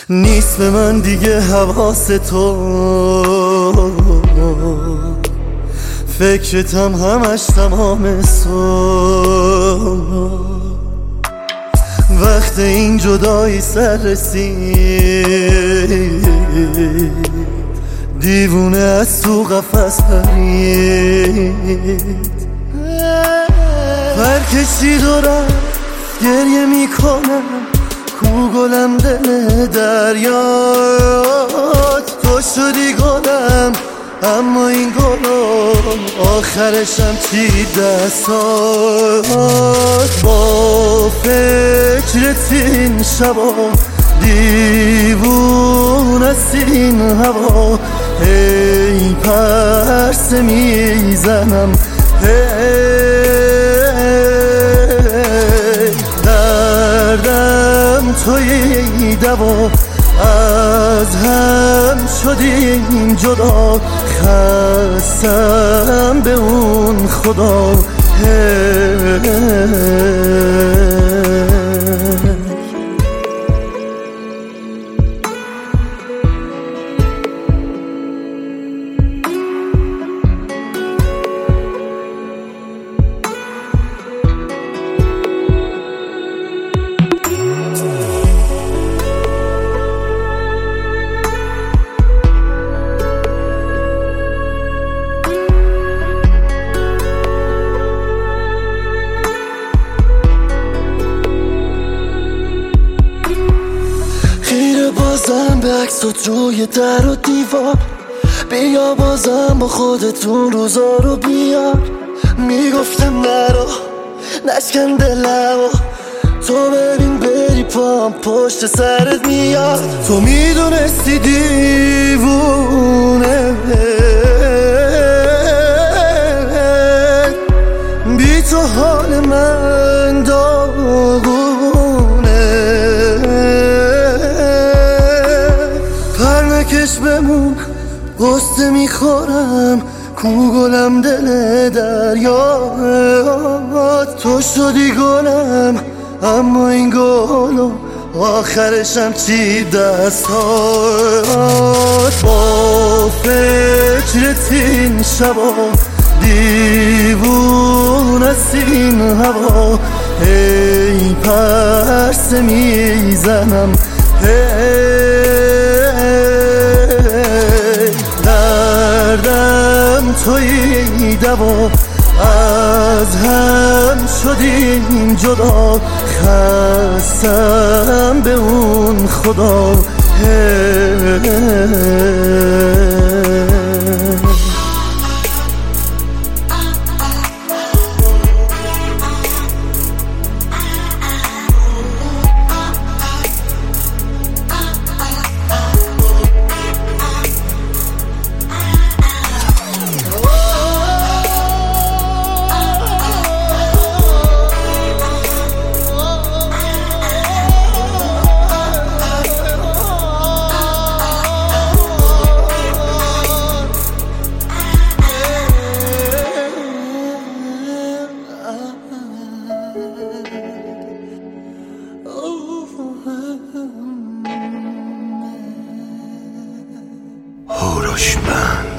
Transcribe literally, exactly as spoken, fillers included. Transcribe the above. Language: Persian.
نیست به من دیگه حواس تو، فکرتم همش تمام صبح. وقت این جدایی سر رسید، دیوونه از تو قفس پرید. پرکشید و رفت گریه میکنم، کو گلم دل دریات. تو شدی گلم اما این گلم آخرشم چی دستات. با فکرت این شبا دیوون است این هوا، هی پرسه میزنم هی دردم توی دوا. از هم شدیم جدا، خستم به اون خدا. بازم به عکسات روی در و دیوار، بیا بازم با خودتون روزا رو بیار. میگفتم نرو نشکن دلمو، تو ببین بری پام پشت سرت میاد. تو میدونستی دیوونه بی تو حال من داغونه. پرنکش بمون قصه میخورم، کو گلم دل دریات. تو شدی گلم اما این گلم آخرشم چی دستات. با فکرت این شبا دیوون است این هوا، هی پرسه میزنم هی دردم توی دوا. از هم شدیم جدا، خستم به اون خدا. هوروشمند.